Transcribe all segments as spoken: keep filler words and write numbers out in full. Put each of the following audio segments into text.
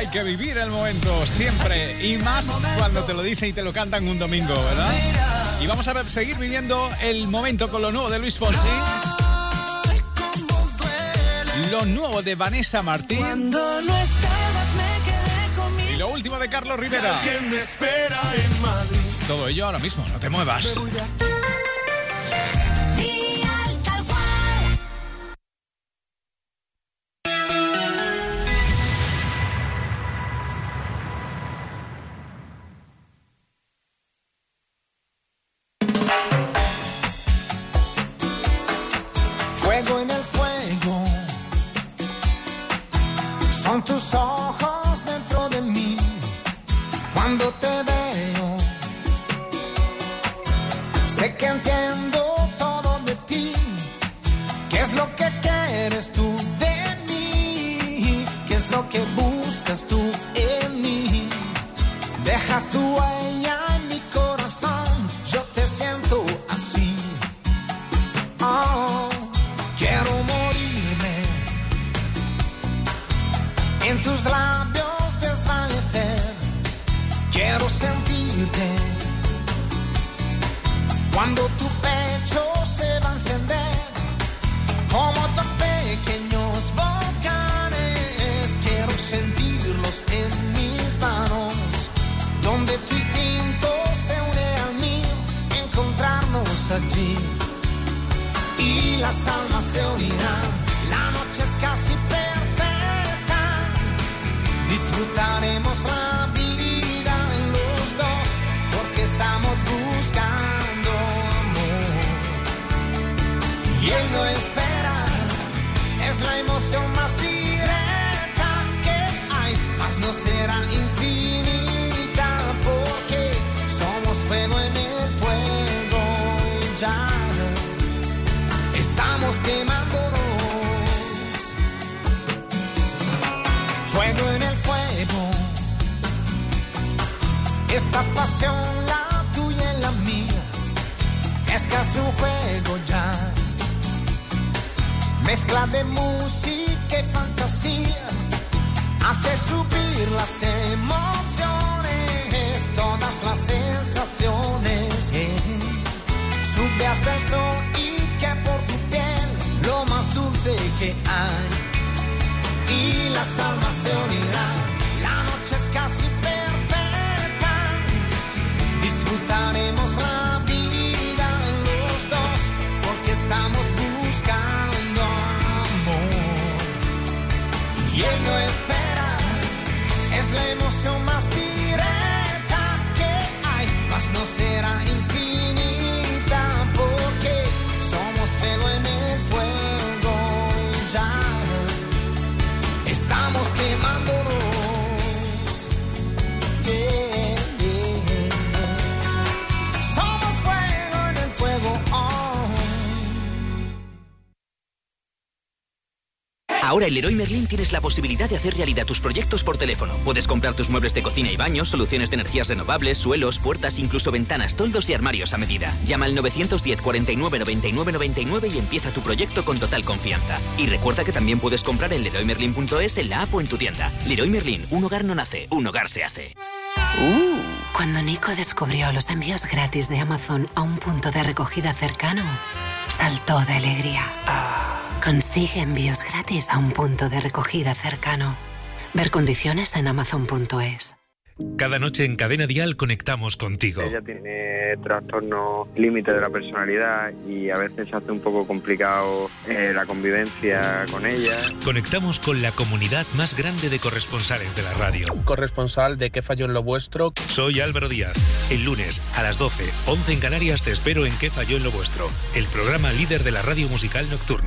Hay que vivir el momento siempre, y más cuando te lo dicen y te lo cantan un domingo, ¿verdad? Y vamos a seguir viviendo el momento con lo nuevo de Luis Fonsi, lo nuevo de Vanessa Martín y lo último de Carlos Rivera. Todo ello ahora mismo, no te muevas. Fuego en el fuego, son tus ojos dentro de mí. Cuando te veo, sé que entiendo todo de ti. ¿Qué es lo que quieres tú de mí? ¿Qué es lo que buscas tú en mí? Dejas tu huella en mi corazón, yo te siento así. Oh. Quiero morirme en tus labios desvanecer. Quiero sentirte cuando tu pecho se va a encender como dos pequeños volcanes. Quiero sentirlos en mis manos, donde tu instinto se une al mío, encontrarnos allí. Y las almas se unirán, la noche es casi perfecta, disfrutaremos la vida los dos, porque estamos buscando amor. Y él no espera, es la emoción más directa que hay, mas no será infinita, porque somos fuego en el fuego y ya estamos quemándonos. Fuego en el fuego, esta pasión, la tuya y la mía, es casi un juego ya. Mezcla de música y fantasía, hace subir las emociones, todas las sensaciones. Eh. Sube hasta el sol y que por tu piel lo más dulce que hay. Y las almas se unirán, la noche es casi perfecta, disfrutaremos la vida los dos, porque estamos buscando amor. Y él no espera, es la emoción más directa que hay, mas no será infinita, porque somos fuego en el fuego y ya estamos quemándonos. Yeah, yeah. Somos fuego en el fuego. Oh. Ahora en Leroy Merlin tienes la posibilidad de hacer realidad tus proyectos por teléfono. Puedes comprar tus muebles de cocina y baños, soluciones de energías renovables, suelos, puertas, incluso ventanas, toldos y armarios a medida. Llama al nueve uno cero, cuarenta y nueve, noventa y nueve, noventa y nueve y empieza tu proyecto con total confianza. Y recuerda que también puedes comprar en leroy merlin punto es, en la app o en tu tienda. Leroy Merlin, un hogar no nace, un hogar se hace. Uh, cuando Nico descubrió los envíos gratis de Amazon a un punto de recogida cercano, saltó de alegría. Consigue envíos gratis a un punto de recogida cercano. Ver condiciones en amazon punto es. Cada noche en Cadena Dial conectamos contigo. Ella tiene trastorno límite de la personalidad y a veces se hace un poco complicado eh, la convivencia con ella. Conectamos con la comunidad más grande de corresponsales de la radio. Corresponsal de ¿Qué falló en lo vuestro? Soy Álvaro Díaz. El lunes a las doce, once en Canarias te espero en ¿Qué falló en lo vuestro? El programa líder de la radio musical nocturna.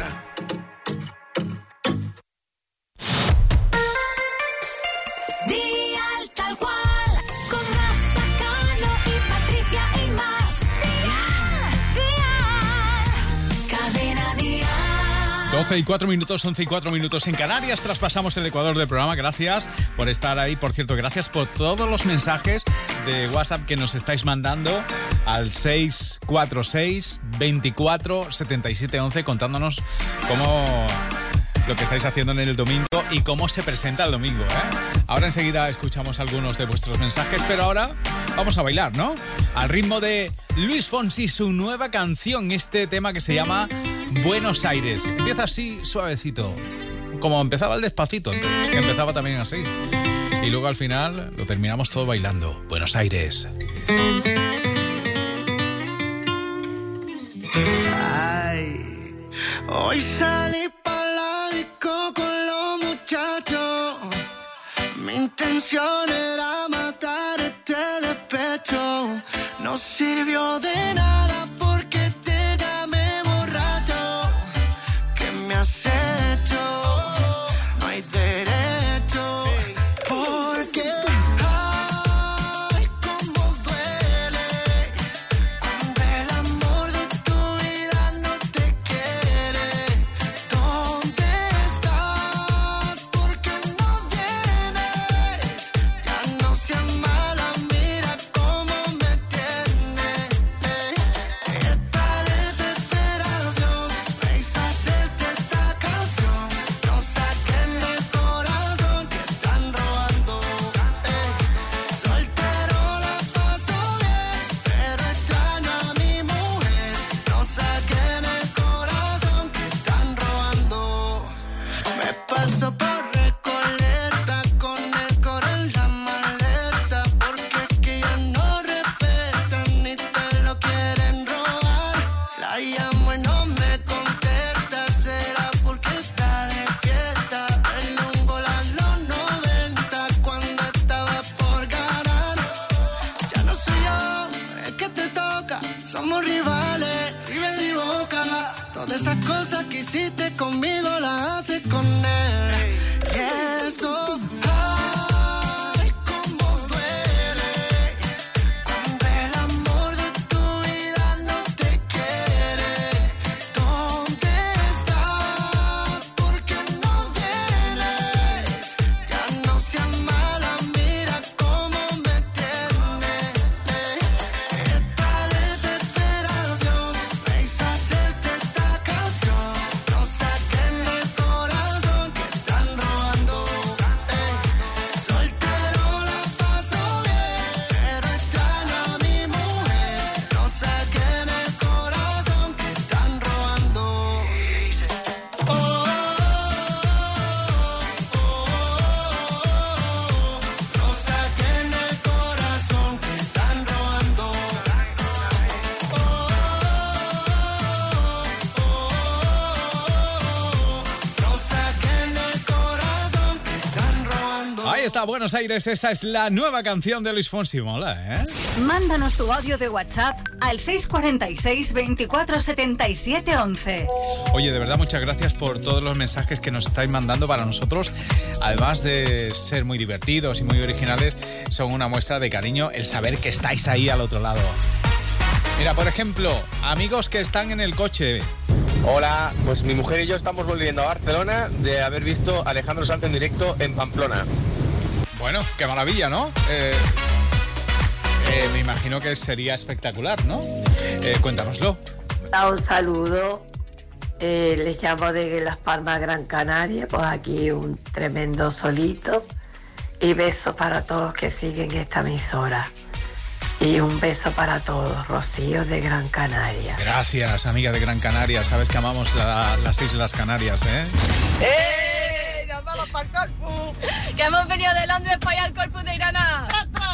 doce y cuatro minutos, once y cuatro minutos en Canarias. Traspasamos el Ecuador del programa. Gracias por estar ahí. Por cierto, gracias por todos los mensajes de WhatsApp que nos estáis mandando al seis cuatro seis, veinticuatro, setenta y siete once contándonos cómo lo que estáis haciendo en el domingo y cómo se presenta el domingo, ¿eh? Ahora enseguida escuchamos algunos de vuestros mensajes, pero ahora vamos a bailar, ¿no? Al ritmo de Luis Fonsi, su nueva canción, este tema que se llama Buenos Aires. Empieza así, suavecito, como empezaba el Despacito, que empezaba también así. Y luego al final lo terminamos todo bailando. Buenos Aires. Ay, hoy salí pa' la disco con los muchachos. Mi intención era matar este despecho. No sirvió de nada porque te llamé borracho. ¿Qué me has hecho? No hay derecho. Porque ay, cómo duele cuando el amor de tu vida no te quiere. ¿Dónde estás? ¿Por qué no vienes? Ya no seas mala, mira cómo me tienes. Esta desesperación me hizo hacerte esta canción. No saquen el corazón que están robando. Soltero la paso bien, pero extraño a mi mujer. No saquen el corazón que están robando. Me paso por Recoleta con el coro en la maleta, porque es que ya no respetan ni te lo quieren robar. La llamo y no me contesta, será porque está de fiesta. El un gol a los noventa cuando estaba por ganar. Ya no soy yo, es que te toca. Somos rivales, River y Boca. Todas esas cosas que hiciste conmigo las haces con él. Y eso, ay, cómo duele cuando el amor de tu vida no te quiere. ¿Dónde estás? ¿Por qué no vienes? Ya no seas mala, mira cómo me tienes. Esta desesperación me hizo hacerte esta canción. No saquen el corazón que están robando. Soltero la paso bien, pero extraño a mi mujer. No saquen el corazón que están robando. Oh, oh, oh, no saquen el corazón que están robando. Oh, oh, no saquen el corazón que están robando. Ahí está, Buenos Aires. Esa es la nueva canción de Luis Fonsi. Mola, ¿eh? Mándanos tu audio de WhatsApp al seis cuatro seis, veinticuatro setenta y siete once. Oye, de verdad, muchas gracias por todos los mensajes que nos estáis mandando. Para nosotros, además de ser muy divertidos y muy originales, son una muestra de cariño el saber que estáis ahí al otro lado. Mira, por ejemplo, amigos que están en el coche. Hola, pues mi mujer y yo estamos volviendo a Barcelona de haber visto a Alejandro Sanz en directo en Pamplona. Bueno, qué maravilla, ¿no? Eh, eh, me imagino que sería espectacular, ¿no? Eh, cuéntanoslo. Un saludo, eh, les llamo de Las Palmas, Gran Canaria, pues aquí un tremendo solito y besos para todos que siguen esta emisora. Y un beso para todos, Rocío de Gran Canaria. Gracias, amiga de Gran Canaria. Sabes que amamos la- las Islas Canarias, ¿eh? ¡Eh! ¡Nos vamos para el Corpus! ¡Que hemos venido de Londres para allá al Corpus de Granada!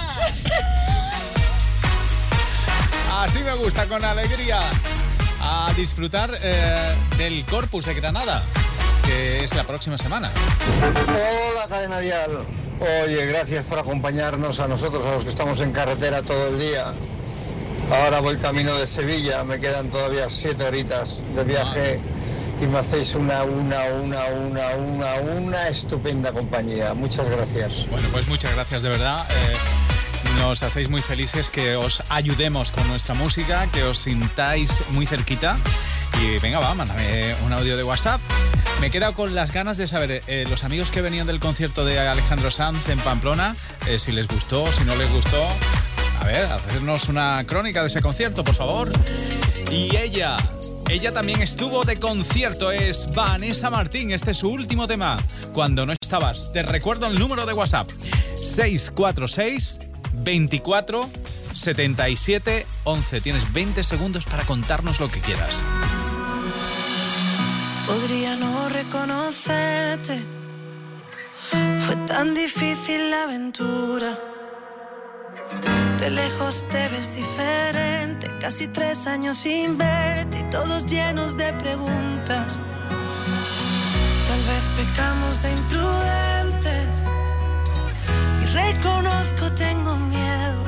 Así me gusta, con alegría. A disfrutar eh, del Corpus de Granada, que es la próxima semana. Hola, Cadena Dial. Oye, gracias por acompañarnos a nosotros, a los que estamos en carretera todo el día. Ahora voy camino de Sevilla, me quedan todavía siete horitas de viaje y me hacéis una, una, una, una, una, una estupenda compañía. Muchas gracias. Bueno, pues muchas gracias, de verdad. Eh, nos hacéis muy felices que os ayudemos con nuestra música, que os sintáis muy cerquita. Y venga, va, mándame un audio de WhatsApp. Me he quedado con las ganas de saber, eh, los amigos que venían del concierto de Alejandro Sanz en Pamplona, eh, si les gustó, si no les gustó. A ver, hacernos una crónica de ese concierto, por favor. Y ella, Ella también estuvo de concierto, es Vanessa Martín. Este es su último tema, Cuando no estabas. Te recuerdo el número de WhatsApp: seis cuatro seis, veinticuatro, setenta y siete, once. Tienes veinte segundos para contarnos lo que quieras. Podría no reconocerte, fue tan difícil la aventura. De lejos te ves diferente, casi tres años sin verte y todos llenos de preguntas. Tal vez pecamos de imprudentes y reconozco tengo miedo,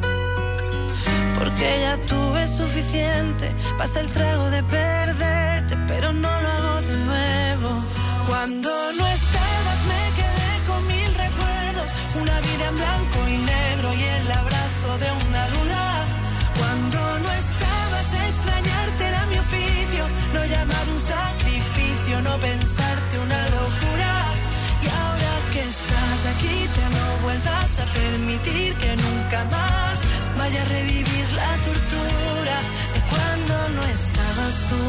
porque ya tuve suficiente, pasa el trago de perderte, pero no lo hago de nuevo. Cuando no estabas me quedé con mil recuerdos, una vida en blanco y negro y el abrazo de una duda. Cuando no estabas extrañarte era mi oficio, no llamar un sacrificio, no pensarte una locura. Y ahora que estás aquí ya no vuelvas a permitir que nunca más vaya a revivir la tortura de cuando no estabas tú.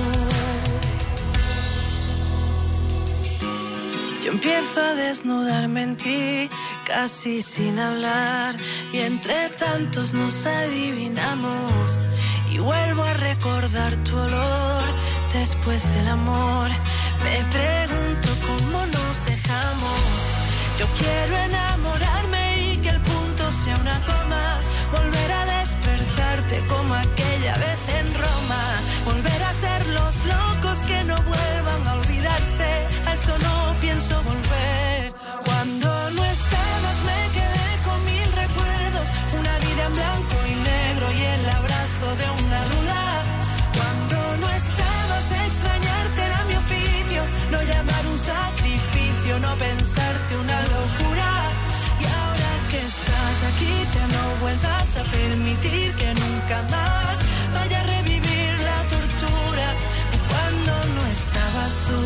Yo empiezo a desnudarme en ti, casi sin hablar, y entre tantos nos adivinamos. Y vuelvo a recordar tu olor después del amor. Me pregunto cómo nos dejamos. Yo quiero enamorarme y que el punto sea una coma. Volver a despertarte como aquella vez en Roma. Volver a ser los locos que no vuelvan a olvidarse. A eso no pienso volver. Cuando no estabas me quedé con mil recuerdos, una vida en blanco y negro y el abrazo de una duda. Cuando no estabas extrañarte era mi oficio, no llamar un sacrificio, no pensarte una locura. Y ahora que estás aquí ya no vuelvas a permitir que nunca más vaya a revivir la tortura de cuando no estabas tú,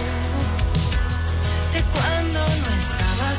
de cuando no estabas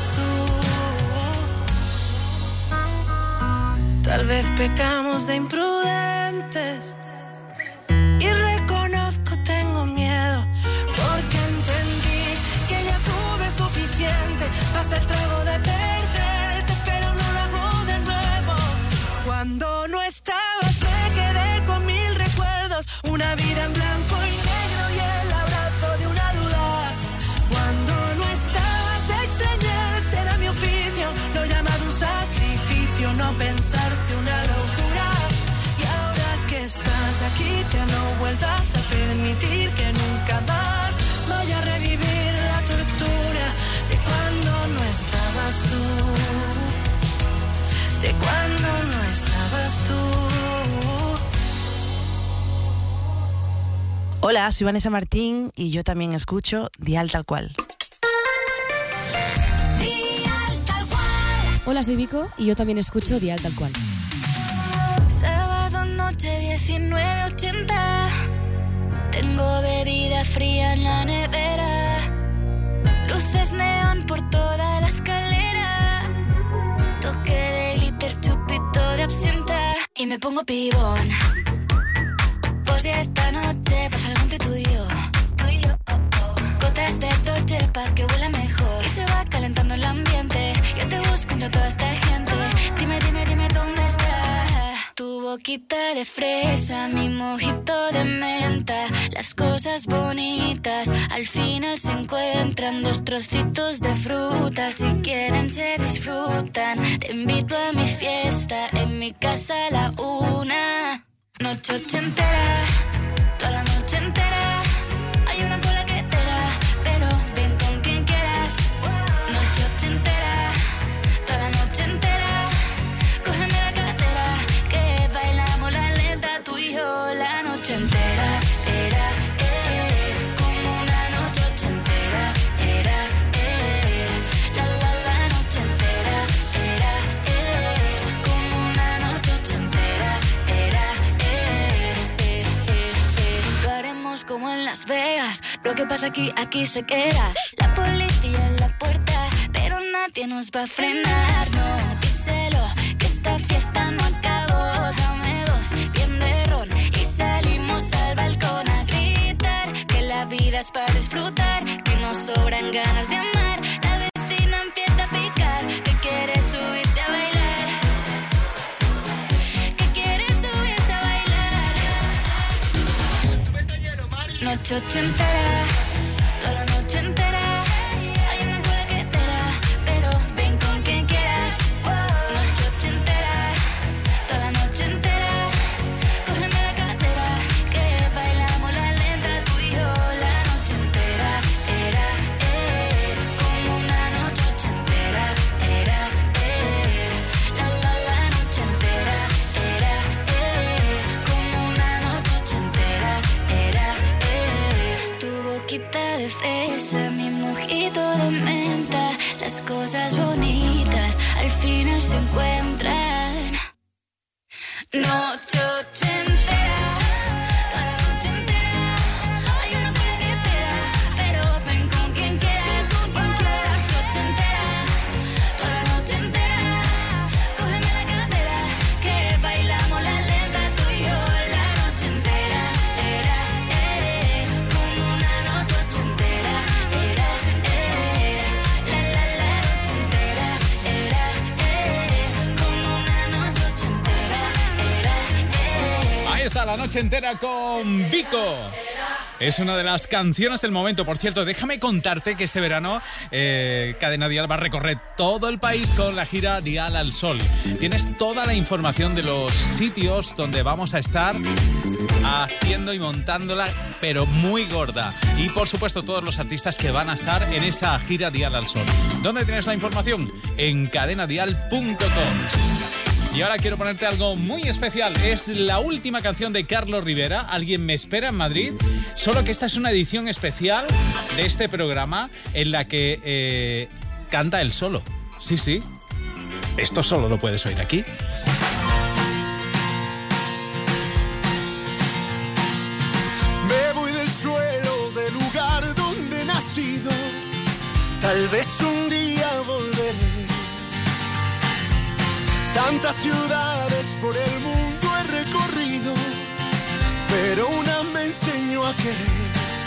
tú. Tal vez pecamos de imprudentes y reconozco tengo miedo, porque entendí que ya tuve suficiente, pasa el trago de perderte, pero no lo hago de nuevo. Cuando no estabas me quedé con mil recuerdos, una vida en blanco y negro y el abrazo de una duda. Cuando no estabas extrañarte era mi oficio, no llamar un sacrificio, no pensarte una locura. Y ahora que estás aquí ya no vuelvas a permitir que nunca más vaya a revivir la tortura de cuando no estabas tú, de cuando no estabas tú. Hola, soy Vanessa Martín y yo también escucho Dial Tal Cual. Hola, soy Vico y yo también escucho Dial Tal Cual. Sábado noche diecinueve ochenta. Tengo bebida fría en la nevera. Luces neón por toda la escalera. Toque de glitter, chupito de absenta. Y me pongo pibón. Pues ya esta noche pasa algo entre tú y yo. Tú y yo, oh, oh. Gotas de Dolce pa' que huela mejor. Y se va calentando el ambiente. Yo te busco entre toda esta gente. Dime, dime, dime dónde está tu boquita de fresa, mi mojito de menta. Las cosas bonitas al final se encuentran. Dos trocitos de fruta, si quieren se disfrutan. Te invito a mi fiesta, en mi casa a la una. Noche ochentera, toda la noche entera. Hay una cola que te da, pero ven con quien quieras. Noche ochentera, toda la noche entera. Cógeme la cartera, que bailamos la lenta, tú y yo la noche entera. Era, eh, como una noche ochentera. Era, eh, la la la noche entera. Era, eh, como una noche ochentera. Era, eh, eh, eh, eh. Lo haremos como en Las Vegas. Lo que pasa aquí, aquí se queda. La policía en la puerta, pero nadie nos va a frenar. No, díselo, que esta fiesta no acabó. Dame dos, bien de ron, y salimos al balcón a vida es para disfrutar, que nos sobran ganas de amar. La vecina empieza a picar, que quiere subirse a bailar, que quiere subirse a bailar. Noche ochentera, toda la noche entera. Hay una cola que te da, pero ven con quien quieras. Noche ochentera, toda la noche entera. Cógeme la cartera, que bailamos la lenta tú y yo. La noche entera era, eh, como una noche ochentera. Era, eh, la la la noche entera. Era, eh, como una noche ochentera. Era, eh, tu boquita de fresa, mi mojito de menta. Las cosas bonitas al final se encuentran. Noche ochentera, toda la noche entera. Hay una cola que te da, pero ven con quien quieras. Noche ochentera, toda la noche entera. Cógeme la cartera, que bailamos la lenta tú y yo. La noche entera era, eh, como una noche ochentera. Era, eh, la la la noche entera. Era, eh, como una noche ochentera. Era, eh. Ahí está, La noche entera con Vico. Es una de las canciones del momento. Por cierto, déjame contarte que este verano eh, Cadena Dial va a recorrer todo el país con la gira Dial al Sol. Tienes toda la información de los sitios donde vamos a estar haciendo y montándola, pero muy gorda. Y por supuesto todos los artistas que van a estar en esa gira Dial al Sol. ¿Dónde tienes la información? En cadena dial punto com. Y ahora quiero ponerte algo muy especial. Es la última canción de Carlos Rivera, Alguien me espera en Madrid. Solo que esta es una edición especial de este programa en la que eh, canta él solo. Sí, sí. Esto solo lo puedes oír aquí. Me voy del suelo, del lugar donde he nacido. Tal vez un día volveré. Tantas ciudades por el mundo he recorrido, pero una me enseñó a querer.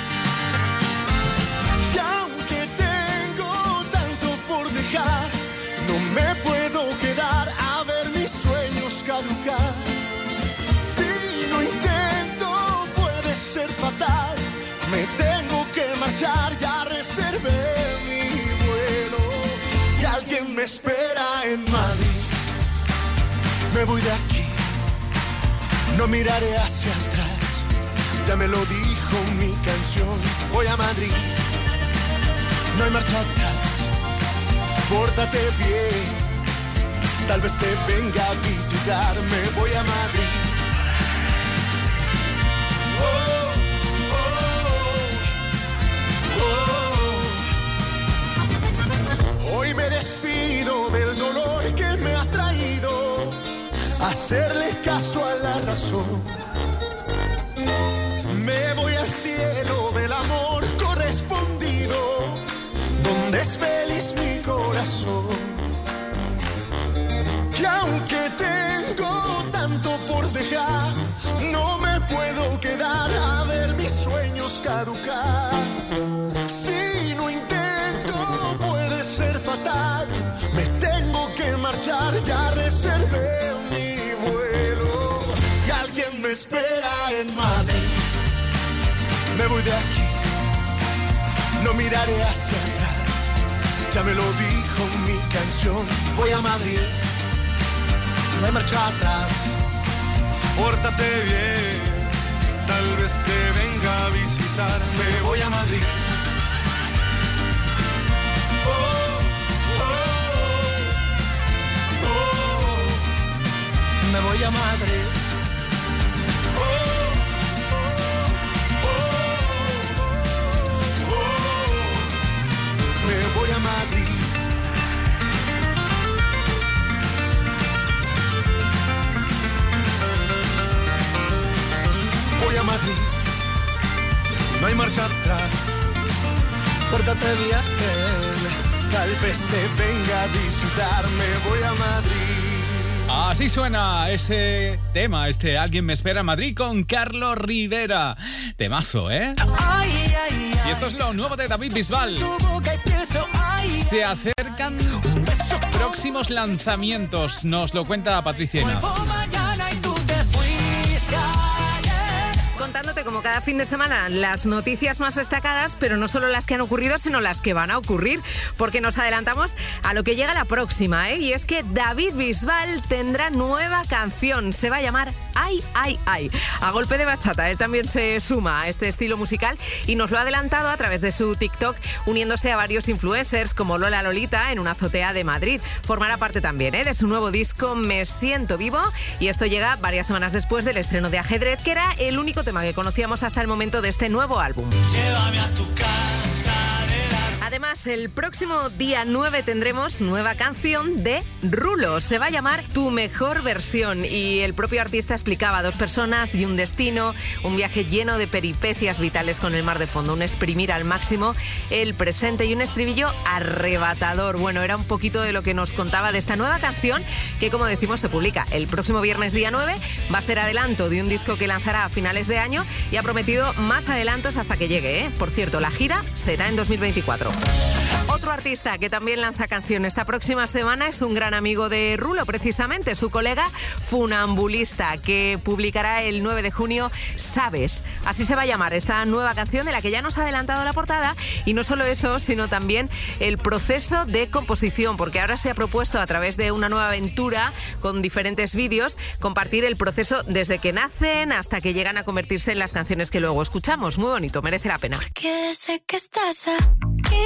Y aunque tengo tanto por dejar, no me puedo quedar a ver mis sueños caducar. Si no intento puede ser fatal, me tengo que marchar, ya reservé mi vuelo. Y alguien me espera en Madrid. Me voy de aquí, no miraré hacia atrás. Ya me lo dijo mi canción. Voy a Madrid, no hay marcha atrás. Pórtate bien, tal vez te venga a visitar. Me voy a Madrid. Oh, oh, oh. Hoy me despido del dolor que me ha traído hacerle caso a la razón. Me voy al cielo del amor correspondido, donde es feliz mi corazón. Y aunque tengo tanto por dejar, no me puedo quedar a ver mis sueños caducar. Si no intento puede ser fatal, me tengo que marchar, ya reservé mi vuelo. Y alguien me espera en Madrid. Me voy de aquí, no miraré hacia atrás. Ya me lo dijo mi canción. Voy a Madrid, no hay marcha atrás. Pórtate bien, tal vez te venga a visitar. Me voy a Madrid. Oh, oh, oh. Me voy a Madrid. Oh, oh, oh, oh. Me voy a Madrid. Voy a Madrid, no hay marcha atrás. Pórtate bien, tal vez te venga a visitar. Me voy a Madrid. Así suena ese tema, este Alguien me espera en Madrid con Carlos Rivera. Temazo, ¿eh? Y esto es lo nuevo de David Bisbal. Se acercan próximos lanzamientos, nos lo cuenta Patricia Ina. Contándote como cada fin de semana las noticias más destacadas, pero no solo las que han ocurrido, sino las que van a ocurrir, porque nos adelantamos a lo que llega la próxima, ¿eh? Y es que David Bisbal tendrá nueva canción, se va a llamar Ay, Ay, Ay. A golpe de bachata, él también se suma a este estilo musical y nos lo ha adelantado a través de su TikTok, uniéndose a varios influencers como Lola Lolita en una azotea de Madrid. Formará parte también, ¿eh?, de su nuevo disco Me Siento Vivo, y esto llega varias semanas después del estreno de Ajedrez, que era el único tema que conocíamos hasta el momento de este nuevo álbum. Llévame a tu casa. Además, el próximo día nueve tendremos nueva canción de Rulo. Se va a llamar Tu Mejor Versión y el propio artista explicaba: dos personas y un destino, un viaje lleno de peripecias vitales con el mar de fondo, un exprimir al máximo el presente y un estribillo arrebatador. Bueno, era un poquito de lo que nos contaba de esta nueva canción que, como decimos, se publica el próximo viernes día nueve. Va a ser adelanto de un disco que lanzará a finales de año y ha prometido más adelantos hasta que llegue, ¿eh? Por cierto, la gira será en dos mil veinticuatro. Otro artista que también lanza canción esta próxima semana es un gran amigo de Rulo, precisamente su colega Funambulista, que publicará el nueve de junio Sabes. Así se va a llamar esta nueva canción de la que ya nos ha adelantado la portada, y no solo eso, sino también el proceso de composición, porque ahora se ha propuesto a través de una nueva aventura con diferentes vídeos compartir el proceso desde que nacen hasta que llegan a convertirse en las canciones que luego escuchamos. Muy bonito, merece la pena. Porque sé que estás aquí.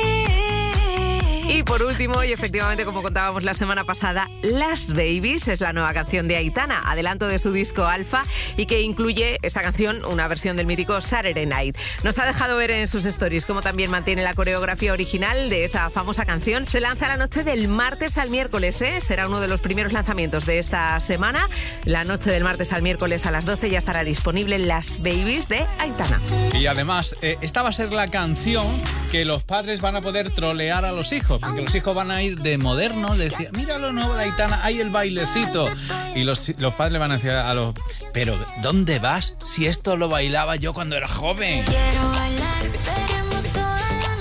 Y por último, y efectivamente como contábamos la semana pasada, Las Babies es la nueva canción de Aitana, adelanto de su disco Alfa, y que incluye esta canción, una versión del mítico Saturday Night. Nos ha dejado ver en sus stories cómo también mantiene la coreografía original de esa famosa canción. Se lanza la noche del martes al miércoles, ¿eh? Será uno de los primeros lanzamientos de esta semana. La noche del martes al miércoles a las doce ya estará disponible Las Babies de Aitana. Y además, eh, esta va a ser la canción que los padres van a poder trolear a los hijos, porque los hijos van a ir de modernos, de decir, mira lo nuevo de Aitana, hay el bailecito. Y los, los padres van a decir a los, pero ¿dónde vas? Si esto lo bailaba yo cuando era joven. Quiero bailar, veremos toda la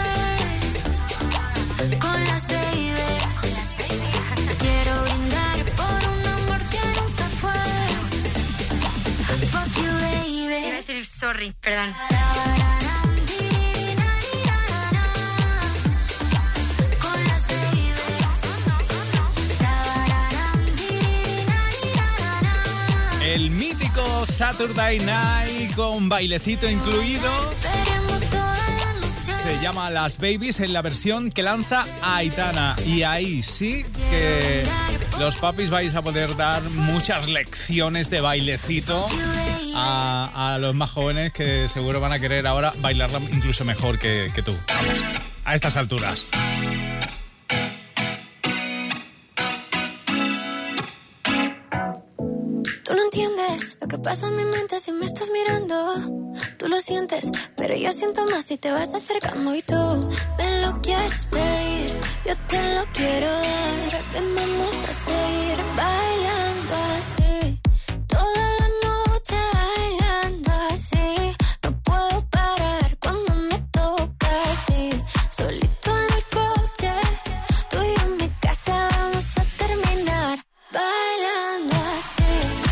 noche con las babies. Quiero brindar por un amor que nunca fue. Fuck you, baby. Iba a decir sorry, perdón. El mítico Saturday Night con bailecito incluido se llama Las Babies en la versión que lanza Aitana. Y ahí sí que los papis vais a poder dar muchas lecciones de bailecito a, a los más jóvenes, que seguro van a querer ahora bailarla incluso mejor que, que tú. Vamos, a estas alturas. Tú no entiendes lo que pasa en mi mente si me estás mirando. Tú lo sientes, pero yo siento más si te vas acercando. Y tú me lo quieres pedir, yo te lo quiero dar. Ven, vamos a seguir bailando así, toda la noche bailando así. No puedo parar cuando me toca así. Solito en el coche, tú y yo en mi casa vamos a terminar bailando así.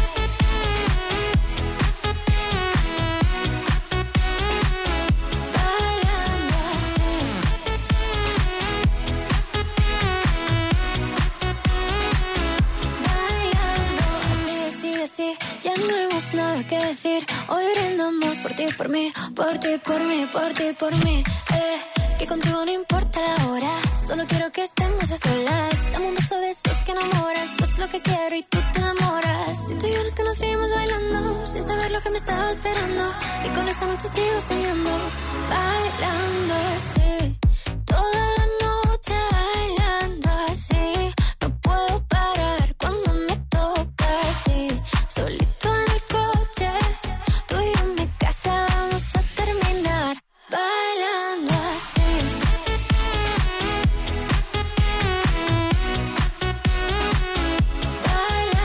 Ya no hay más nada que decir. Hoy brindamos por ti, por mí, por ti, por mí, por ti, por mí. Eh, que contigo no importa la hora, solo quiero que estemos a solas. Dame un beso de esos que enamoran, eso es lo que quiero y tú te enamoras. Si tú y yo nos conocimos bailando, sin saber lo que me estaba esperando, y con esa noche sigo soñando, bailando así, toda la noche bailando así. No puedo parar cuando me toca así. Solito en el coche, tú y yo en mi casa vamos a terminar bailando así. Bailando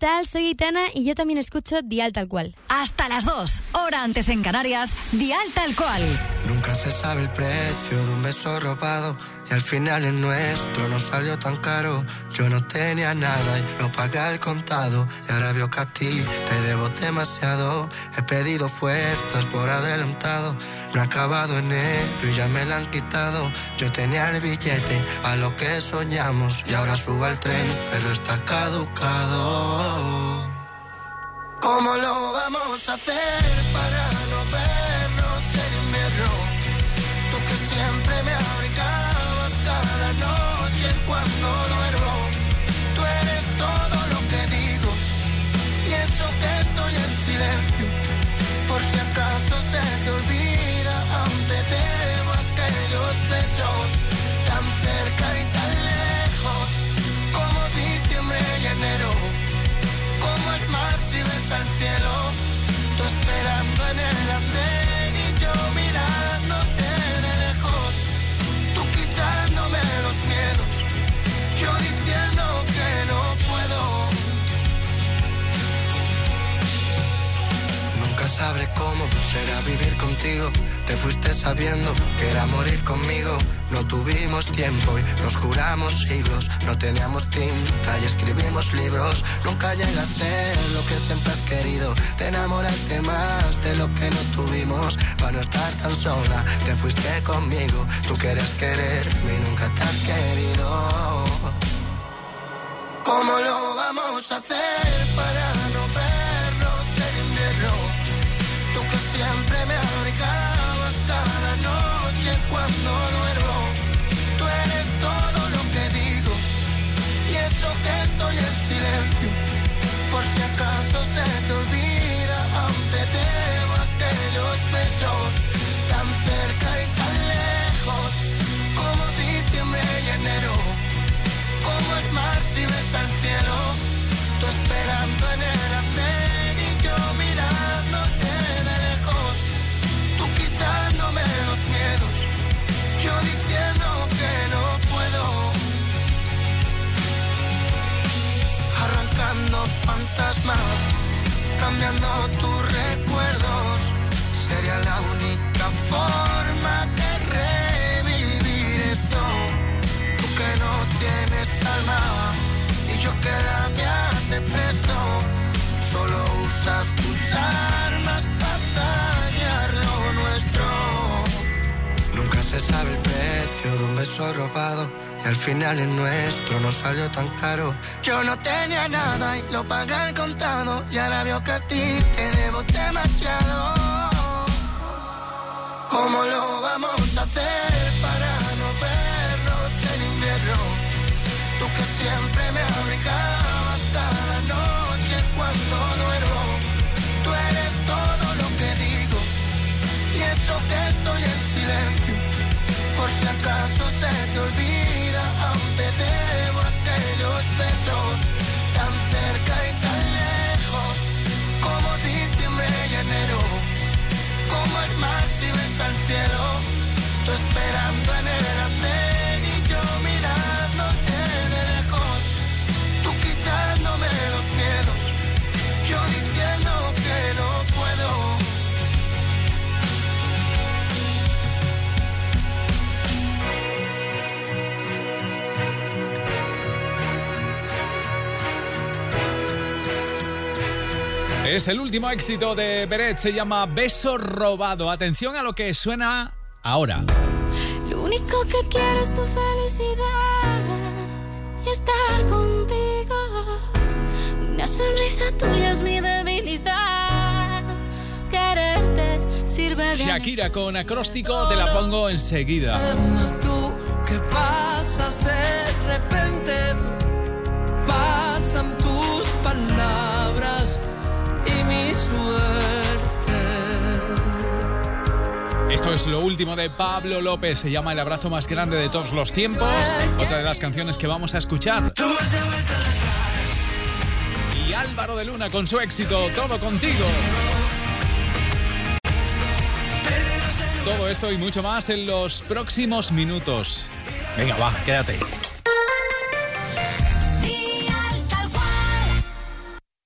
tal? Soy Aitana y yo también escucho Dial Tal Cual. Hasta las dos, hora antes en Canarias, Dial Tal Cual. Nunca se sabe el precio de un beso robado y al final el nuestro no salió tan caro. Yo no tenía nada y lo pagué al contado y ahora veo que a ti te debo demasiado. He pedido fuerzas por adelantado, no he acabado en enero y ya me la han quitado. Yo tenía el billete a lo que soñamos y ahora subo al tren pero está caducado. ¿Cómo lo vamos a hacer para no vernos en invierno? Tú que siempre me abrigabas cada noche cuando duermo. Tú eres todo lo que digo y eso que estoy en silencio. Por si acaso se te olvida, aún te debo aquellos besos tan cerca y tan lejos, como diciembre y enero, como el mar si ves al cielo. Tú esperando en el andén y yo mirándote de lejos, tú quitándome los miedos, yo diciendo que no puedo. Nunca sabré cómo será vivir contigo. Te fuiste sabiendo que era morir conmigo. No tuvimos tiempo y nos juramos siglos. No teníamos tinta y escribimos libros. Nunca llega a ser lo que siempre has querido. Te enamoraste más de lo que no tuvimos. Para no estar tan sola, te fuiste conmigo. Tú quieres quererme y nunca te has querido. ¿Cómo lo vamos a hacer para no vernos en invierno? Tú que siempre me abrigabas cada noche cuando duermo. Tú eres todo lo que digo y eso que estoy en silencio. Por si acaso se te olvida, aún te debo aquellos besos tan cerca y tan lejos, como diciembre y enero, como el mar si ves al cielo. Tú esperando en el andén y yo mirándote de lejos, tú quitándome los miedos, yo diciendo que no puedo. Arrancando fantasmas, cambiando tus recuerdos, sería la única forma de revivir esto. Tú que no tienes alma y yo que la mía te presto, solo usas tus armas para dañar lo nuestro. Nunca se sabe el precio de un beso robado y al final el nuestro no salió tan caro. Yo no tenía nada y lo pagué al contado y ahora veo que a ti te debo demasiado. ¿Cómo lo vamos a hacer para no vernos en invierno? Tú que siempre me abrigabas cada noche cuando duermo. Tú eres todo lo que digo y eso que estoy en silencio. Por si acaso se te olvida, aún te debo aquellos besos tan cerca y tan lejos, como diciembre y enero, como el mar si ves al cielo. Tú esperando en el andén y yo mirándote de lejos, tú quitándome los miedos, yo diciendo que no puedo. Es el último éxito de Beret, se llama Beso Robado. Atención a lo que suena ahora. Lo único que quiero es tu felicidad y estar contigo. Una sonrisa tuya es mi debilidad. Quererte sirve de... Shakira con acróstico, te la pongo enseguida. Además tú que pasas de repente, pasan tus palabras y mi suerte. Esto es lo último de Pablo López, se llama El abrazo más grande de todos los tiempos, otra de las canciones que vamos a escuchar. Y Álvaro de Luna con su éxito Todo Contigo. Todo esto y mucho más en los próximos minutos. Venga, va, quédate.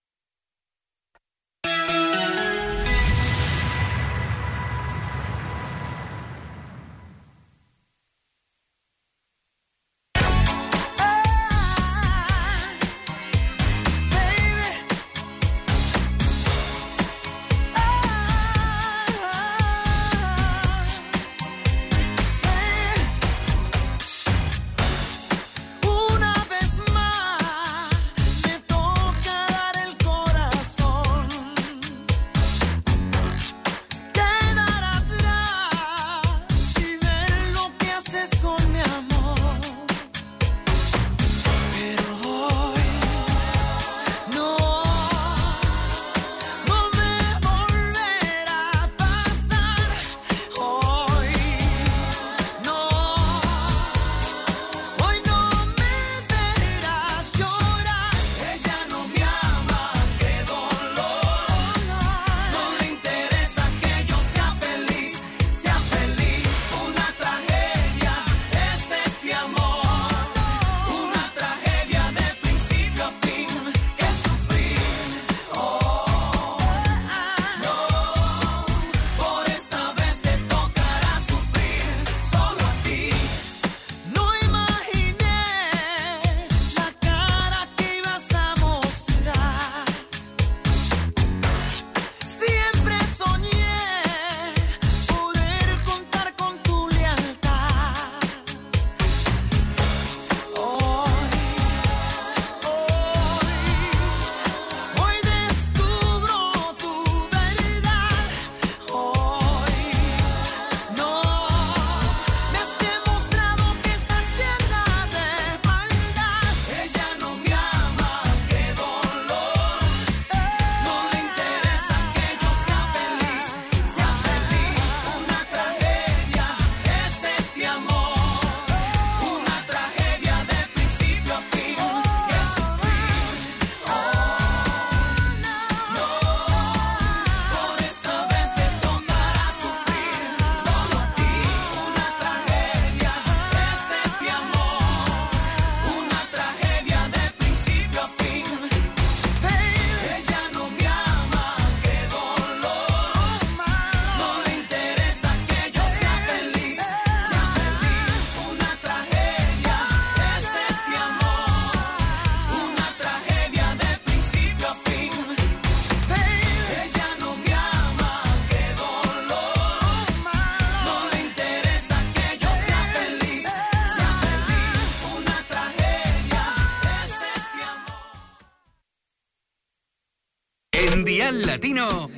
Dial Latino.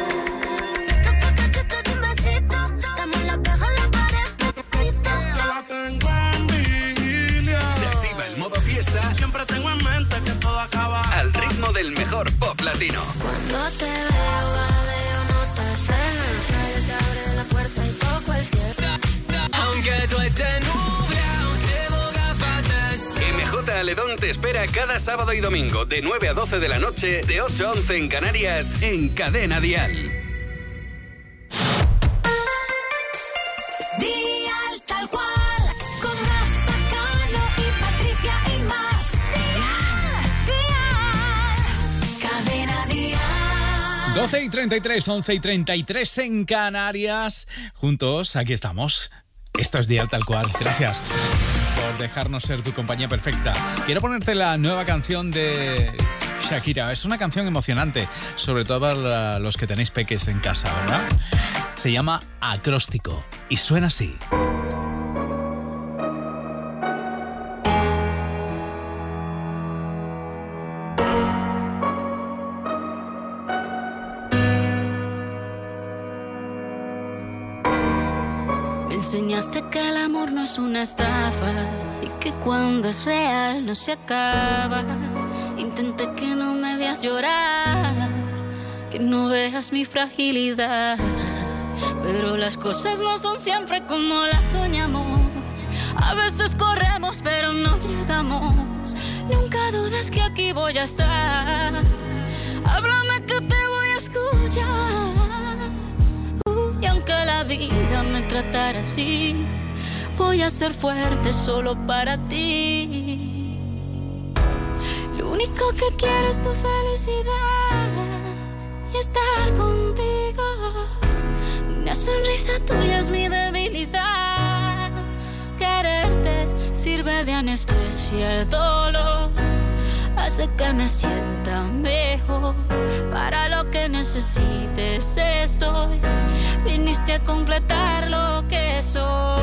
Se activa el modo fiesta. Siempre tengo en mente que todo acaba al ritmo del mejor pop latino. Cuando te veo, badeo, no te haces. Se abre la puerta y toco el cielo. Aunque tú estés nublado, llevo gafas. M J Aledón te espera cada sábado y domingo de nueve a doce de la noche, de ocho a once en Canarias, en Cadena Dial. Dial tal cual, con Rafa, Cano y Patricia y más. Dial, Dial, Cadena Dial. doce y treinta y tres, once y treinta y tres en Canarias. Juntos, aquí estamos. Esto es Dial tal cual. Gracias por dejarnos ser tu compañía perfecta. Quiero ponerte la nueva canción de Shakira. Es una canción emocionante, sobre todo para los que tenéis peques en casa, ¿verdad? Se llama Acróstico y suena así. Me enseñaste que el amor no es una estafa y que cuando es real no se acaba. Intenté que no me veas llorar, que no veas mi fragilidad, pero las cosas no son siempre como las soñamos. A veces corremos pero no llegamos. Nunca dudes que aquí voy a estar. Háblame que te voy a escuchar. Uh, y aunque la vida me tratara así, voy a ser fuerte solo para ti. Lo único que quiero es tu felicidad y estar contigo. Una sonrisa tuya es mi debilidad. Quererte sirve de anestesia al dolor. Hace que me sienta mejor. Para lo que necesites estoy. Viniste a completar lo que soy.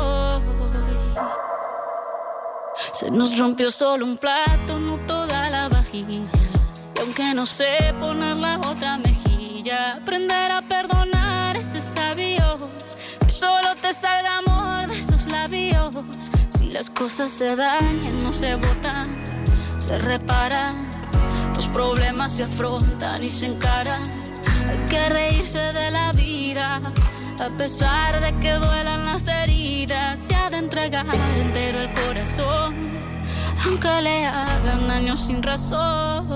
Se nos rompió solo un plato, no toda la vajilla. Y aunque no sé poner la otra mejilla, aprender a perdonar es de sabios. Que solo te salga amor de esos labios. Si las cosas se dañan, no se botan, se reparan. Los problemas se afrontan y se encaran. Hay que reírse de la vida, a pesar de que duelan las heridas. Se ha de entregar entero el corazón, aunque le hagan daño sin razón.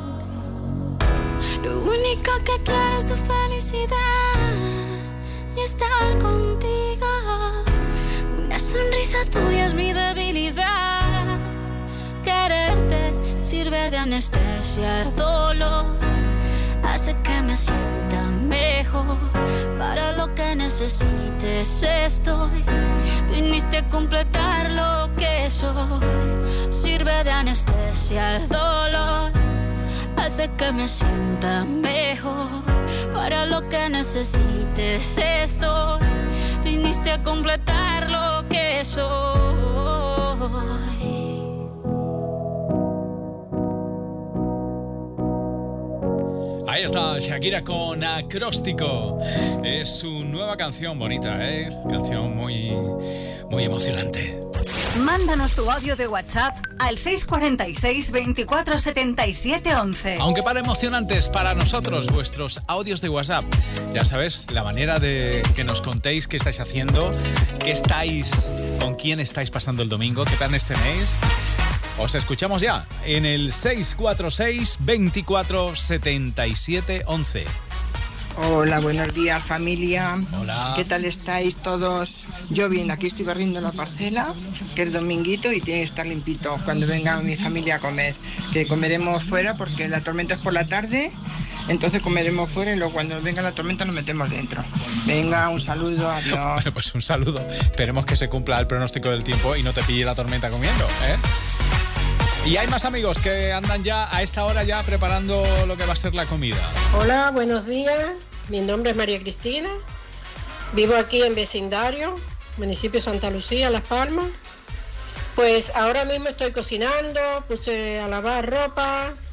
Lo único que quiero es tu felicidad y estar contigo. Una sonrisa tuya es mi debilidad. Quererte sirve de anestesia al dolor. Hace que me sienta mejor. Para lo que necesites estoy. Viniste a completar lo que soy. Sirve de anestesia al dolor. Hace que me sienta mejor. Para lo que necesites estoy. Viniste a completar lo que soy. Ahí está Shakira con Acróstico. Es su nueva canción bonita, ¿eh? Canción muy, muy emocionante. Mándanos tu audio de WhatsApp al seis cuatro seis, veinticuatro setenta y siete once. Aunque para emocionantes, para nosotros, vuestros audios de WhatsApp. Ya sabes, la manera de que nos contéis qué estáis haciendo, qué estáis, con quién estáis pasando el domingo, qué planes tenéis. Os escuchamos ya en el seis cuatro seis, veinticuatro setenta y siete once. Hola, buenos días familia. Hola. ¿Qué tal estáis todos? Yo bien, aquí estoy barriendo la parcela, que es dominguito y tiene que estar limpito cuando venga mi familia a comer. Que comeremos fuera porque la tormenta es por la tarde, entonces comeremos fuera y luego cuando venga la tormenta nos metemos dentro. Venga, un saludo, adiós. Bueno, pues un saludo. Esperemos que se cumpla el pronóstico del tiempo y no te pille la tormenta comiendo, ¿eh? Y hay más amigos que andan ya a esta hora ya preparando lo que va a ser la comida. Hola, buenos días. Mi nombre es María Cristina. Vivo aquí en vecindario, municipio de Santa Lucía, Las Palmas. Pues ahora mismo estoy cocinando, puse a lavar ropa,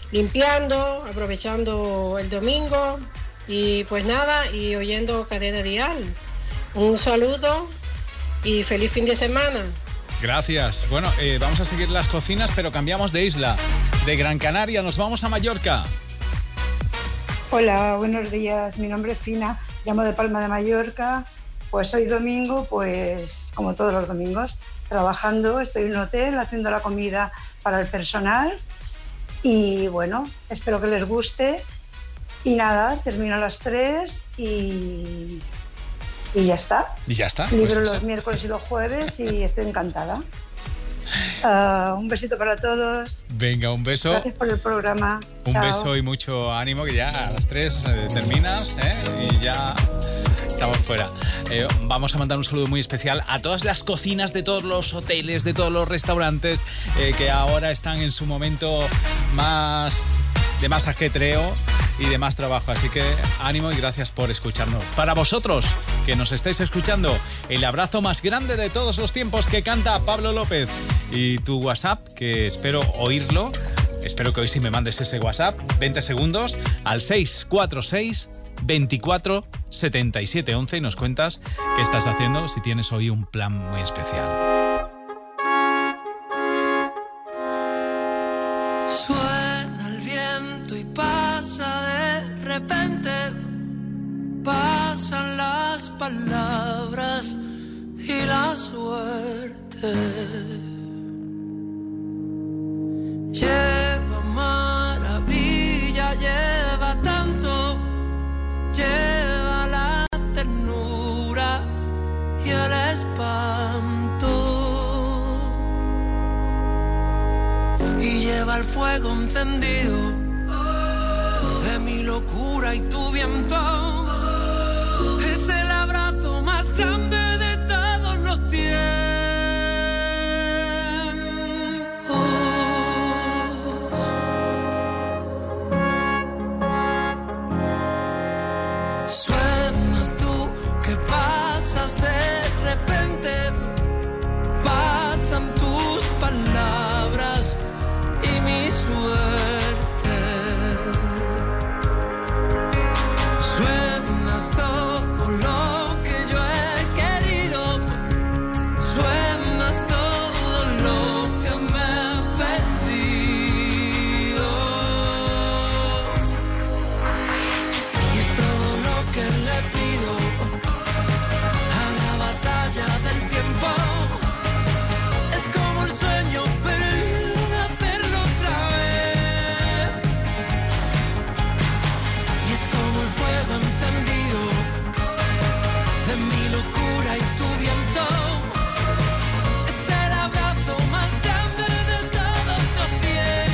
limpiando, aprovechando el domingo y pues nada, y oyendo Cadena Dial. Un saludo y feliz fin de semana. Gracias. Bueno, eh, vamos a seguir las cocinas, pero cambiamos de isla. De Gran Canaria nos vamos a Mallorca. Hola, buenos días. Mi nombre es Fina, llamo de Palma de Mallorca. Pues hoy domingo, pues como todos los domingos, trabajando. Estoy en un hotel haciendo la comida para el personal. Y bueno, espero que les guste. Y nada, termino a las tres y, y ya está. Y ya está. Libro pues los miércoles y los jueves y estoy encantada. Uh, un besito para todos. Venga, un beso. Gracias por el programa. Un Chao. beso y mucho ánimo, que ya a las tres eh, terminas ¿eh? y ya estamos fuera. Eh, vamos a mandar un saludo muy especial a todas las cocinas de todos los hoteles, de todos los restaurantes eh, que ahora están en su momento más de más ajetreo y de más trabajo. Así que ánimo y gracias por escucharnos. Para vosotros que nos estáis escuchando, el abrazo más grande de todos los tiempos que canta Pablo López. Y tu WhatsApp, que espero oírlo. Espero que hoy sí me mandes ese WhatsApp. veinte segundos al seis cuatro seis, veinticuatro, setenta y siete, once y nos cuentas qué estás haciendo, si tienes hoy un plan muy especial. Suena el viento y pasa de repente, pasan las palabras y la suerte. Lleva maravilla, lleva tanto, lleva la ternura y el espanto, y lleva el fuego encendido de mi locura y tu viento. Es el abrazo más grande de todos los tiempos. Suenas tú que pasas de repente, pasan tus palabras y mi suerte. Suenas todo lo que yo he querido, suenas todo lo que me he perdido, y es todo lo que le pido a la batalla del tiempo. Es como el sueño, pero hacerlo otra vez, y es como el fuego encendido de mi locura y tu viento. Es el abrazo más grande de todos los tiempos.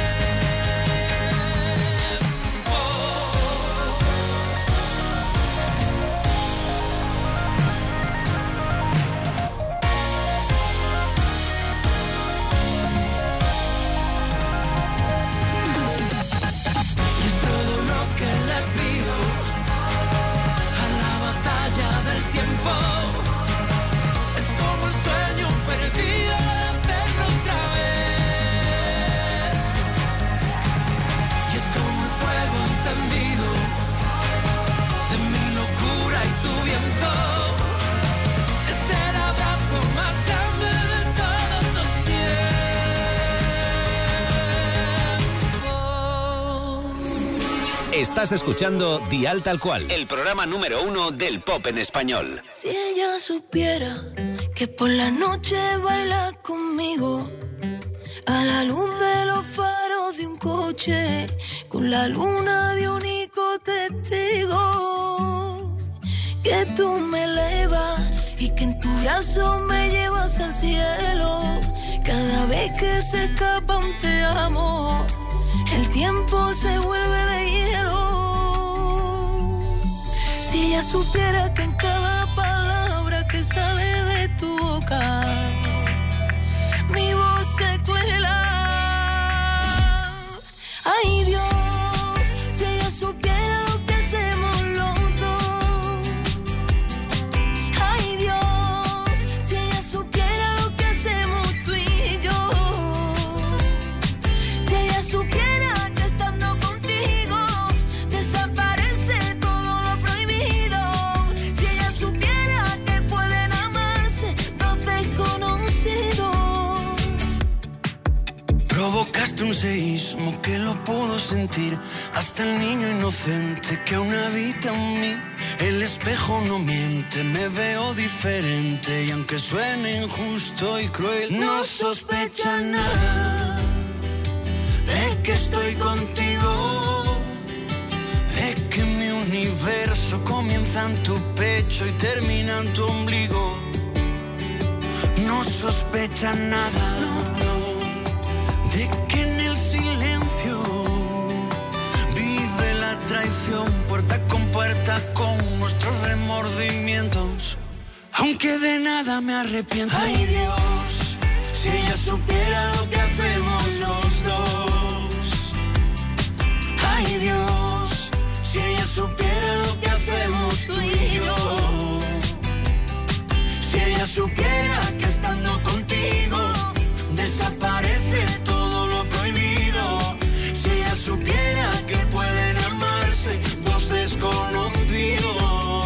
Y es todo lo que le pido a la batalla del tiempo. Es como el sueño perdido de hacerlo otra vez, y es como el fuego encendido de mi locura y tu viento. Es el abrazo más grande de todos los tiempos. Estás escuchando Dial Tal Cual, el programa número uno del pop en español. Si ella supiera que por la noche baila conmigo a la luz de los faros de un coche, con la luna de único testigo, que tú me elevas y que en tu brazo me llevas al cielo. Cada vez que se escapa un te amo, el tiempo se vuelve de hielo. Si ella supiera que en cada palabra que sale de tu boca, mi voz se cuela. Ay Dios, si ella supiera lo que hacemos los dos. Ay Dios, si ella supiera lo que hacemos tú y yo. Si ella supiera que que lo puedo sentir, hasta el niño inocente que aún habita en mí. El espejo no miente, me veo diferente y aunque suene injusto y cruel, no sospecha nada de que estoy contigo, de que mi universo comienza en tu pecho y termina en tu ombligo. No sospecha nada, no, de que en el silencio vive la traición, puerta con puerta con nuestros remordimientos, aunque de nada me arrepiento. Ay Dios, si ella supiera lo que hacemos los dos. Ay Dios, si ella supiera lo que hacemos tú y yo. Si ella supiera que estando contigo desaparece todo lo prohibido. Si ella supiera que pueden amarse dos desconocidos.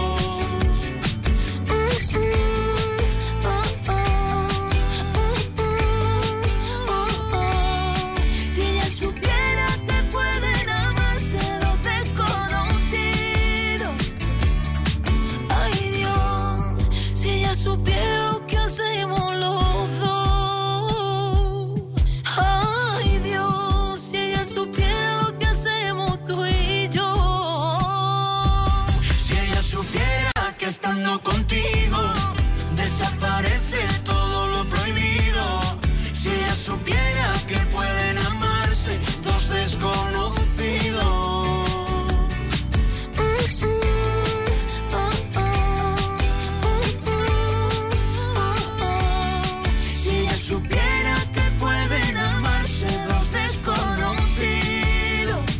Si ella supiera que pueden amarse dos desconocidos. Ay Dios, si ella supiera lo que hacemos los dos. Ay Dios, si ella supiera lo que hacemos tú y yo. Si ella supiera que estando contigo desaparece todo lo prohibido. Si ella supiera que pueden amarse dos desconocidos. Si ella supiera que pueden amarse dos desconocidos.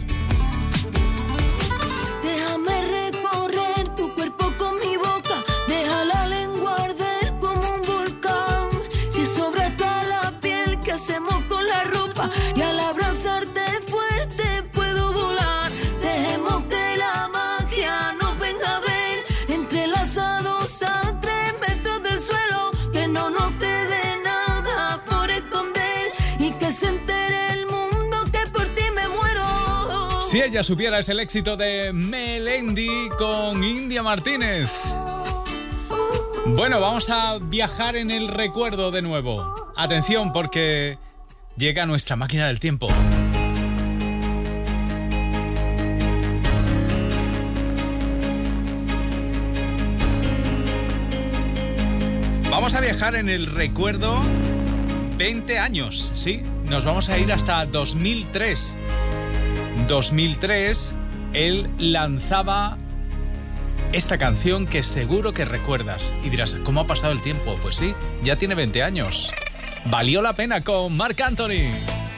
Déjame recorrer tu cuerpo con mi boca, deja la lengua arder como un volcán. Si sobra hasta la piel, ¿qué hacemos con la ropa? Y al abrazarte fuerte puedo volar. Dejemos que la magia nos venga a ver, entrelazados a tres metros del suelo. Que no nos quede nada por esconder y que se entere el mundo que por ti me muero. Si ella supiera, es el éxito de Melendi con India Martínez. Bueno, vamos a viajar en el recuerdo de nuevo. Atención, porque llega nuestra máquina del tiempo. Vamos a viajar en el recuerdo veinte años, ¿sí? Nos vamos a ir hasta dos mil tres. dos mil tres, él lanzaba esta canción que seguro que recuerdas. Y dirás, ¿cómo ha pasado el tiempo? Pues sí, ya tiene veinte años. Valió la pena con Marc Anthony.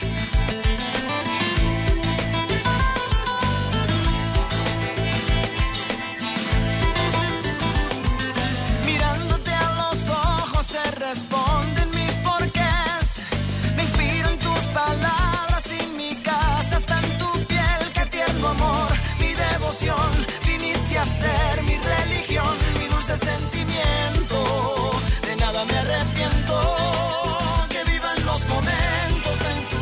Mirándote a los ojos se responden mis porqués. Me inspiran tus palabras y mi casa está en tu piel. Qué tierno amor, mi devoción. Viniste a ser mi religión, mi dulce sentimiento. De nada me arrepiento. Que vivan los momentos en tu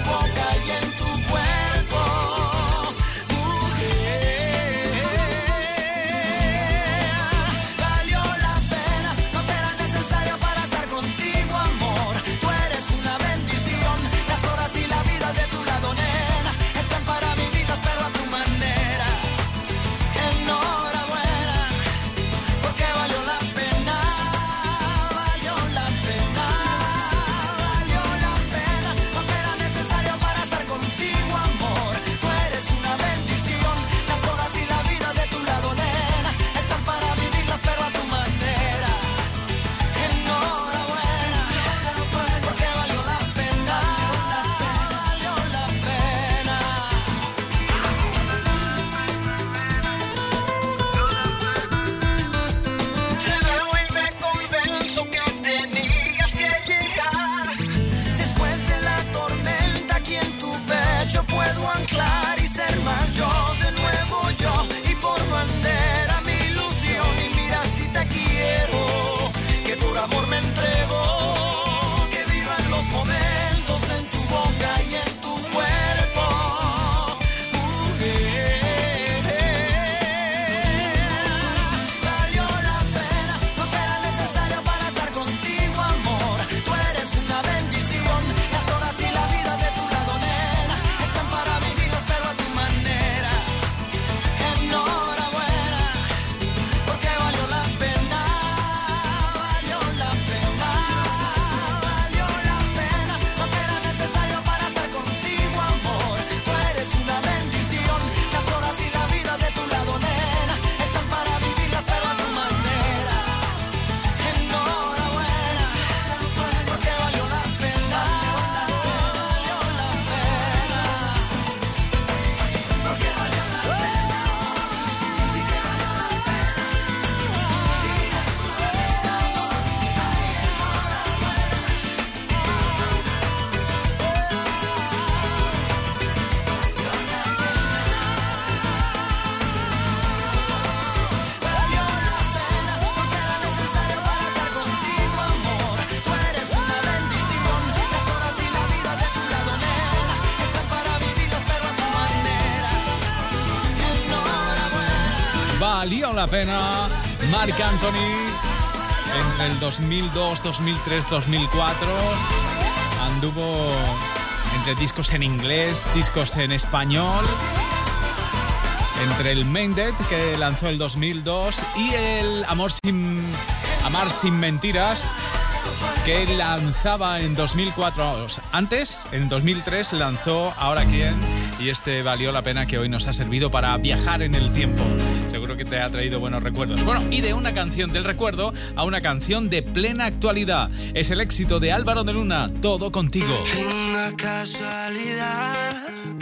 la pena. Marc Anthony, entre el dos mil dos, dos mil tres, dos mil cuatro, anduvo entre discos en inglés, discos en español, entre el Main Dead, que lanzó el dos mil dos, y el Amor sin, Amar sin mentiras, que lanzaba en dos mil cuatro. Antes, en dos mil tres, lanzó Ahora quién, y este valió la pena, que hoy nos ha servido para viajar en el tiempo. Seguro que te ha traído buenos recuerdos. Bueno, y de una canción del recuerdo a una canción de plena actualidad. Es el éxito de Álvaro de Luna, Todo contigo. Una casualidad,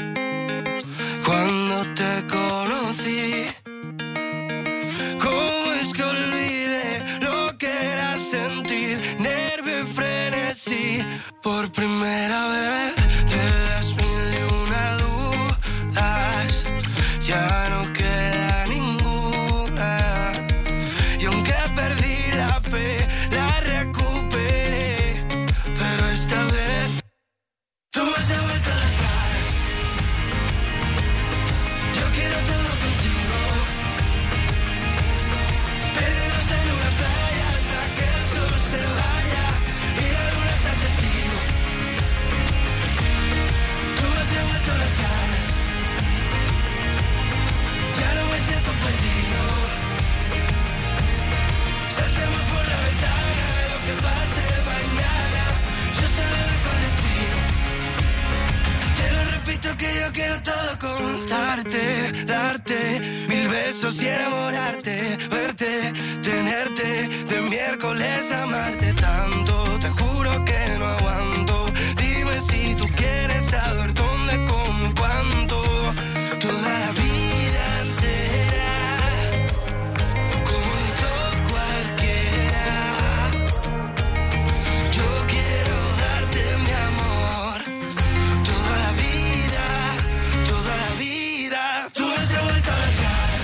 cuando te conocí, ¿cómo es que olvidé lo que era sentir nervio y frenesí? Por primera vez de las mil y una dudas, ya no queda ninguna. Y aunque perdí la fe, la recuperé. Pero esta vez tú me has devuelto las ganas. Yo quiero todo contigo. Perdidos en una playa hasta que el sol se vaya y la luna sea testigo. Tú me has devuelto las ganas. Ya no me siento perdido. Saltemos por la ventana, lo que pase mañana, yo se lo dejo al destino. Te lo repito que yo quiero todo contarte, darte mil besos y enamorarte, verte, tenerte, de miércoles amarte tanto. Te juro que no aguanto. Dime si tú quieres saber dónde, cómo y cuándo. Toda la vida entera, como lo hizo cualquiera. Yo quiero darte mi amor. Toda la vida, toda la vida. Tú me has devuelto las ganas.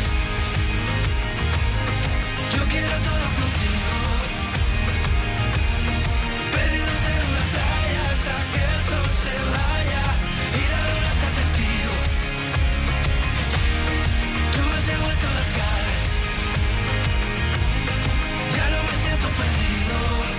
Yo quiero todo contigo. Perdidos en una playa hasta que el sol se vaya y la luna sea testigo. Tú me has devuelto las ganas. Ya no me siento perdido.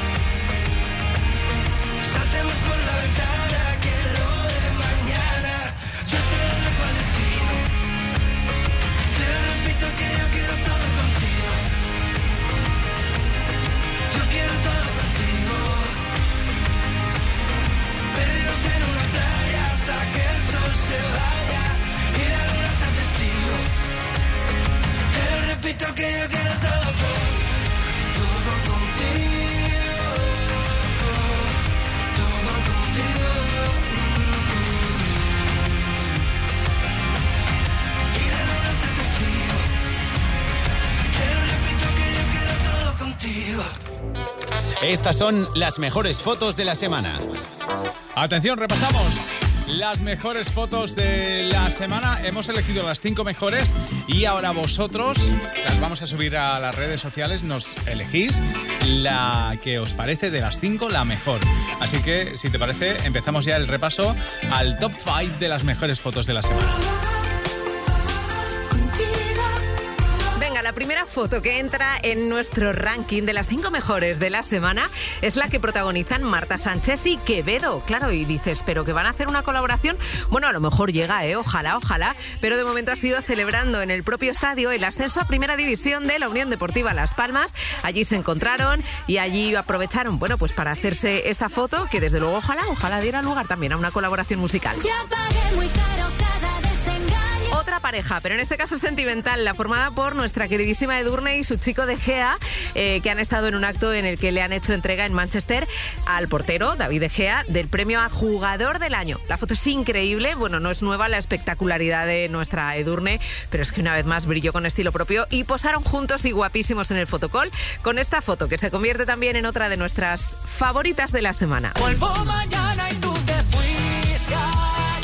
Saltemos por la ventana, que lo de mañana yo se lo dejo al destino. Te lo repito que yo quiero todo contigo. Yo quiero todo contigo. Perdidos en una playa hasta que el sol se vaya y la luna sea testigo. Te lo repito que yo quiero todo con, todo contigo, todo contigo. Y la luna sea testigo. Te lo repito que yo quiero todo contigo. Estas son las mejores fotos de la semana. Atención, repasamos las mejores fotos de la semana. Hemos elegido las cinco mejores y ahora vosotros las vamos a subir a las redes sociales. Nos elegís la que os parece de las cinco la mejor. Así que, si te parece, empezamos ya el repaso al top cinco de las mejores fotos de la semana. Venga, la primera foto que entra en nuestro ranking de las cinco mejores de la semana es la que protagonizan Marta Sánchez y Quevedo. Claro, y dices, ¿pero que van a hacer una colaboración? Bueno, a lo mejor llega, ¿eh? Ojalá, ojalá. Pero de momento ha sido celebrando en el propio estadio el ascenso a Primera División de la Unión Deportiva Las Palmas. Allí se encontraron y allí aprovecharon, bueno, pues para hacerse esta foto que desde luego ojalá, ojalá diera lugar también a una colaboración musical. Ya pagué muy caro cada desengaño. Otra pareja, pero en este caso sentimental, la formada por nuestra queridísima Edurne y su chico De Gea, eh, que han estado en un acto en el que le han hecho entrega en Manchester al portero, David De Gea, del premio a Jugador del Año. La foto es increíble, bueno, no es nueva la espectacularidad de nuestra Edurne, pero es que una vez más brilló con estilo propio y posaron juntos y guapísimos en el fotocall con esta foto, que se convierte también en otra de nuestras favoritas de la semana. Vuelvo mañana y tú te fuiste ayer.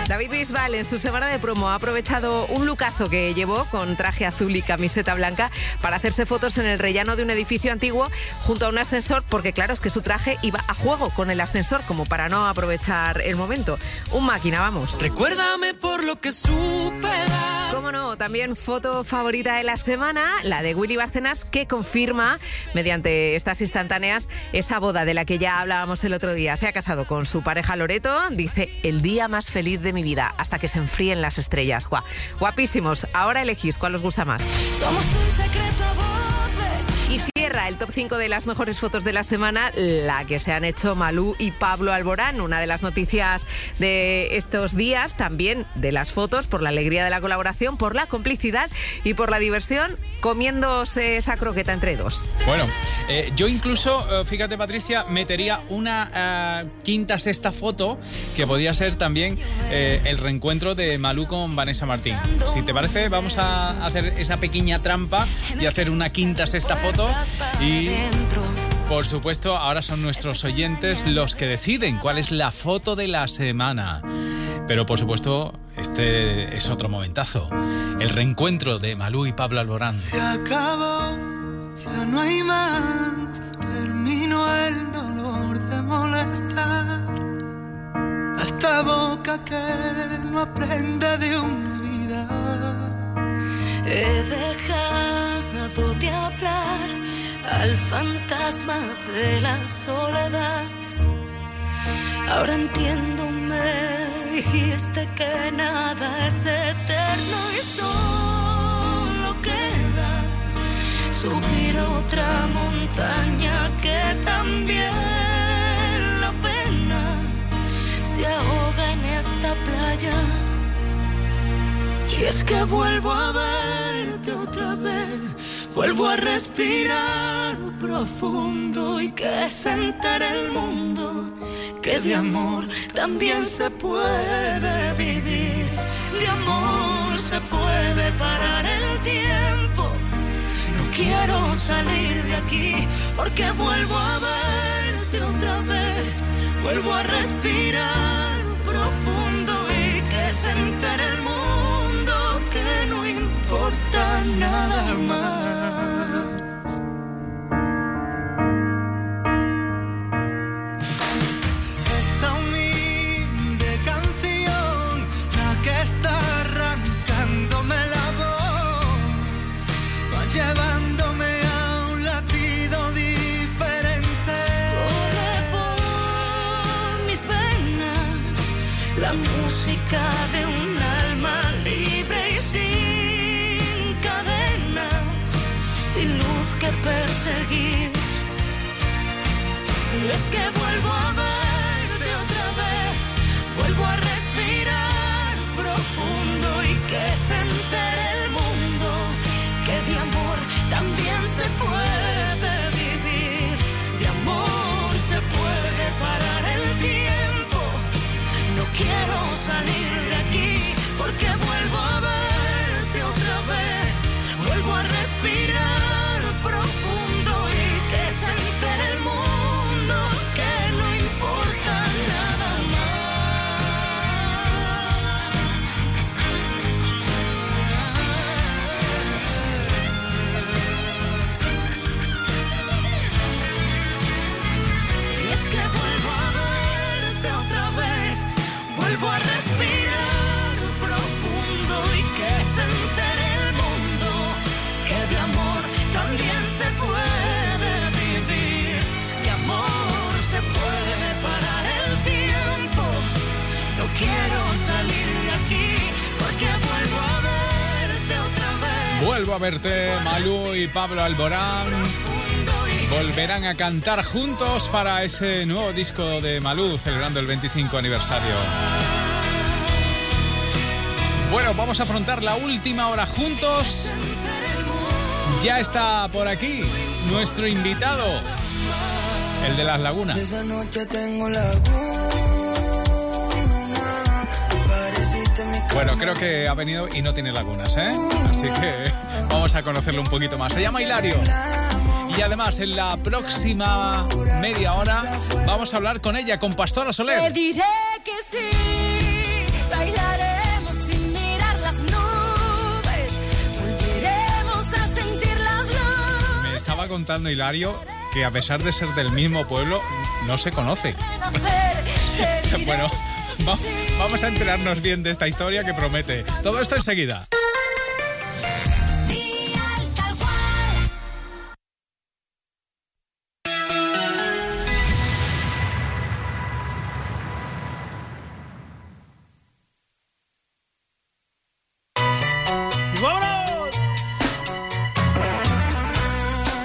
David Bisbal en su semana de promo ha aprovechado un lookazo que llevó con traje azul y camiseta blanca para hacerse fotos en el rellano de un edificio antiguo junto a un ascensor, porque claro, es que su traje iba a juego con el ascensor como para no aprovechar el momento. Un máquina, vamos. Recuérdame por lo que supe dar. Cómo no, también foto favorita de la semana, la de Willy Bárcenas, que confirma mediante estas instantáneas esa boda de la que ya hablábamos el otro día. Se ha casado con su pareja Loreto, dice, el día más feliz de mi vida, hasta que se enfríen las estrellas. Guau, guapísimos. Ahora elegís cuál os gusta más. Somos un secreto a voces. Y cierra el top cinco de las mejores fotos de la semana, la que se han hecho Malú y Pablo Alborán. Una de las noticias de estos días, también de las fotos, por la alegría de la colaboración, por la complicidad y por la diversión, comiéndose esa croqueta entre dos. Bueno, eh, yo incluso, eh, fíjate Patricia, metería una eh, quinta, sexta foto que podría ser también eh, el reencuentro de Malú con Vanessa Martín. Si te parece, vamos a hacer esa pequeña trampa y hacer una quinta, sexta foto. Y por supuesto ahora son nuestros oyentes los que deciden cuál es la foto de la semana, pero por supuesto este es otro momentazo, el reencuentro de Malú y Pablo Alborán. Se acabó, ya no hay más, terminó el dolor de molestar a esta boca que no aprende de una vida. He dejado de hablar al fantasma de la soledad. Ahora entiendo, me dijiste que nada es eterno y solo queda subir otra montaña que también la pena se ahoga en esta playa. Y es que vuelvo a verte otra vez, vuelvo a respirar profundo y que se entere el mundo que de amor también se puede vivir, de amor se puede parar el tiempo. No quiero salir de aquí porque vuelvo a verte otra vez, vuelvo a respirar profundo y que se entere el mundo que no importa nada más. Esta humilde canción, la que está arrancándome la voz, va llevándome a un latido diferente. Corre por mis venas la música de un alma libre y sin cadenas, sin luz que perseguir. Y es que vuelvo a verte otra vez, vuelvo a respirar profundo y que se entere el mundo que de amor también se puede vivir, de amor se puede parar el tiempo. No quiero salir de aquí porque vuelvo a verte otra vez, vuelvo a respirar profundo y que se entere el mundo que no importa nada más. Y es que vuelvo a verte otra vez, vuelvo a respirar profundo y que se entere el mundo que de amor también se puede vivir, de amor se puede parar el tiempo. No quiero salir de aquí porque vuelvo a verte otra vez. Vuelvo a verte, Malú y Pablo Alborán volverán a cantar juntos para ese nuevo disco de Malú, celebrando el veinticinco aniversario. Bueno, vamos a afrontar la última hora juntos. Ya está por aquí nuestro invitado, el de las lagunas. Esa noche tengo laguna, pareciste mi cama. Bueno, creo que ha venido y no tiene lagunas, ¿eh? Así que vamos a conocerlo un poquito más. Se llama Hilario. Y además, en la próxima media hora vamos a hablar con ella, con Pastora Soler. Te diré que sí, baila. estaba contando Hilario que a pesar de ser del mismo pueblo, no se conoce. Bueno, va- vamos a enterarnos bien de esta historia que promete. Todo esto enseguida.